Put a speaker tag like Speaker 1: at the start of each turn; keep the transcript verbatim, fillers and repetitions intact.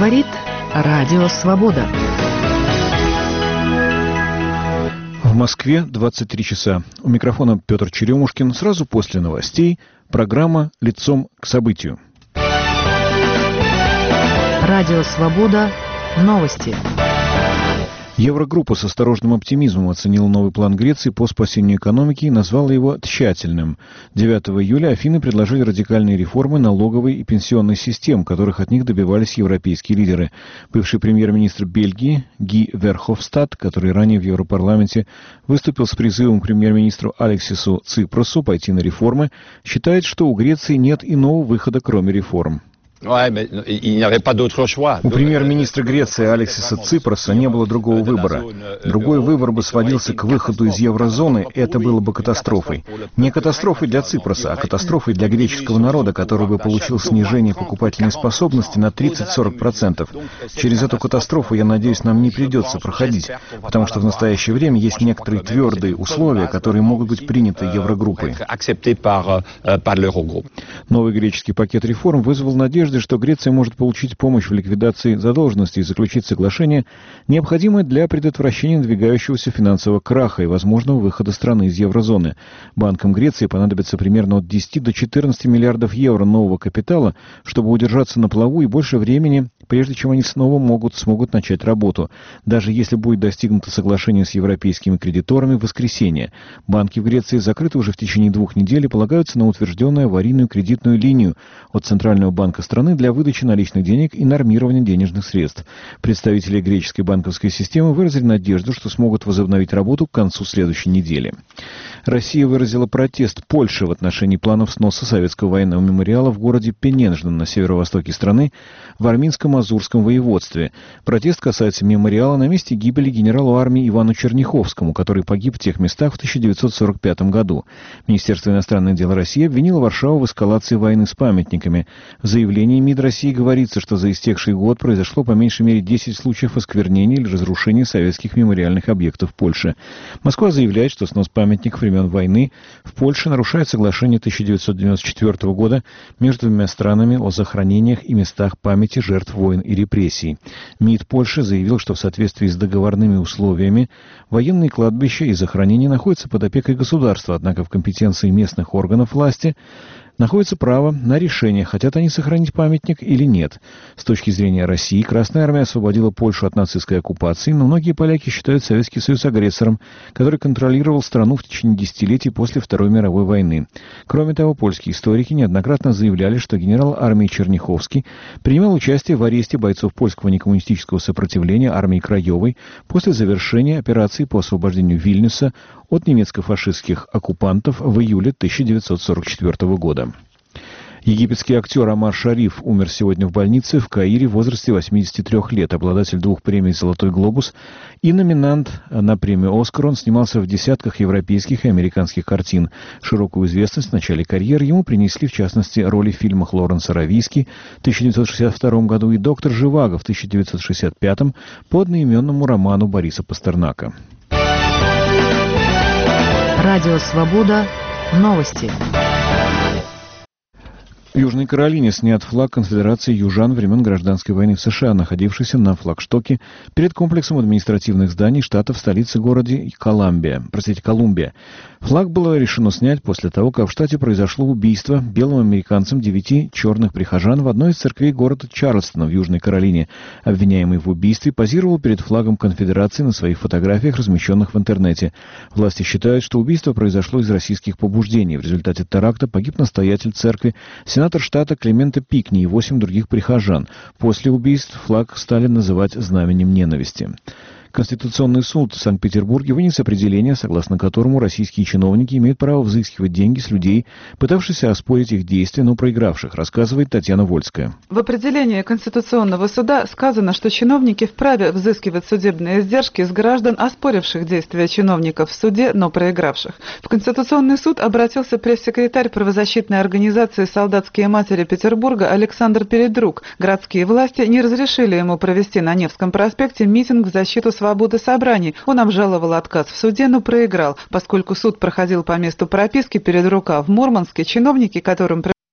Speaker 1: Говорит Радио Свобода.
Speaker 2: В Москве двадцать три часа. У микрофона Петр Черемушкин. Сразу после новостей программа «Лицом к событию».
Speaker 1: Радио Свобода. Новости.
Speaker 2: Еврогруппа с осторожным оптимизмом оценила новый план Греции по спасению экономики и назвала его тщательным. девятого июля Афины предложили радикальные реформы налоговой и пенсионной систем, которых от них добивались европейские лидеры. Бывший премьер-министр Бельгии Ги Верховстад, который ранее в Европарламенте выступил с призывом к премьер-министру Алексису Ципросу пойти на реформы, считает, что у Греции нет иного выхода, кроме реформ. У премьер-министра Греции Алексиса Ципроса не было другого выбора. Другой выбор бы сводился к выходу из еврозоны, и это было бы катастрофой. Не катастрофой для Ципроса, а катастрофой для греческого народа, который бы получил снижение покупательной способности на тридцать-сорок процентов. Через эту катастрофу, я надеюсь, нам не придется проходить, потому что в настоящее время есть некоторые твердые условия, которые могут быть приняты Еврогруппой. Новый греческий пакет реформ вызвал надежду, что Греция может получить помощь в ликвидации задолженности и заключить соглашение, необходимое для предотвращения надвигающегося финансового краха и возможного выхода страны из еврозоны. Банкам Греции понадобится примерно от десяти до четырнадцати миллиардов евро нового капитала, чтобы удержаться на плаву, и больше времени, прежде чем они снова могут, смогут начать работу, даже если будет достигнуто соглашение с европейскими кредиторами в воскресенье. Банки в Греции закрыты уже в течение двух недель и полагаются на утвержденную аварийную кредитную линию от Центрального банка страны для выдачи наличных денег и нормирования денежных средств. Представители греческой банковской системы выразили надежду, что смогут возобновить работу к концу следующей недели. Россия выразила протест Польши в отношении планов сноса советского военного мемориала в городе Пенежден на северо-востоке страны в Арминско-Мазурском воеводстве. Протест касается мемориала на месте гибели генералу армии Ивану Черняховскому, который погиб в тех местах в тысяча девятьсот сорок пятом году. Министерство иностранных дел России обвинило Варшаву в эскалации войны с памятниками. В заявлении МИД России говорится, что за истекший год произошло по меньшей мере десять случаев осквернения или разрушения советских мемориальных объектов в Польше. Москва заявляет, что снос памятников времен войны в Польше нарушает соглашение тысяча девятьсот девяносто четвёртого года между двумя странами о захоронениях и местах памяти жертв войн и репрессий. МИД Польши заявил, что в соответствии с договорными условиями военные кладбища и захоронения находятся под опекой государства, однако в компетенции местных органов власти находится право на решение, хотят они сохранить памятник или нет. С точки зрения России, Красная Армия освободила Польшу от нацистской оккупации, но многие поляки считают Советский Союз агрессором, который контролировал страну в течение десятилетий после Второй мировой войны. Кроме того, польские историки неоднократно заявляли, что генерал армии Черняховский принимал участие в аресте бойцов польского некоммунистического сопротивления армии Краевой после завершения операции по освобождению Вильнюса от немецко-фашистских оккупантов в июле тысяча девятьсот сорок четвёртого года. Египетский актер Омар Шариф умер сегодня в больнице в Каире в возрасте восьмидесяти трёх лет, обладатель двух премий «Золотой глобус» и номинант на премию «Оскар». Он снимался в десятках европейских и американских картин. Широкую известность в начале карьеры ему принесли, в частности, роли в фильмах Лоренса Аравийски в тысяча девятьсот шестьдесят втором году и «Доктор Живаго» в тысяча девятьсот шестьдесят пятом по одноименному роману Бориса Пастернака.
Speaker 1: Радио Свобода. Новости.
Speaker 2: В Южной Каролине снят флаг Конфедерации южан времен Гражданской войны в США, находившийся на флагштоке перед комплексом административных зданий штата в столице городе Колумбия. Простите, Колумбия. Флаг было решено снять после того, как в штате произошло убийство белым американцем девяти черных прихожан в одной из церквей города Чарльстона в Южной Каролине. Обвиняемый в убийстве позировал перед флагом Конфедерации на своих фотографиях, размещенных в интернете. Власти считают, что убийство произошло из российских побуждений. В результате теракта погиб настоятель церкви, сенатор штата Клемента Пикни и восемь других прихожан. После убийств флаг стали называть знаменем ненависти. Конституционный суд в Санкт-Петербурге вынес определение, согласно которому российские чиновники имеют право взыскивать деньги с людей, пытавшихся оспорить их действия, но проигравших, рассказывает Татьяна Вольская.
Speaker 3: В определении Конституционного суда сказано, что чиновники вправе взыскивать судебные издержки с граждан, оспоривших действия чиновников в суде, но проигравших. В Конституционный суд обратился пресс-секретарь правозащитной организации «Солдатские матери Петербурга» Александр Передрук. Городские власти не разрешили ему провести на Невском проспекте митинг в защиту свободы собраний. Он обжаловал отказ в суде, но проиграл. Поскольку суд проходил по месту прописки Передрука в Мурманске, чиновники, которым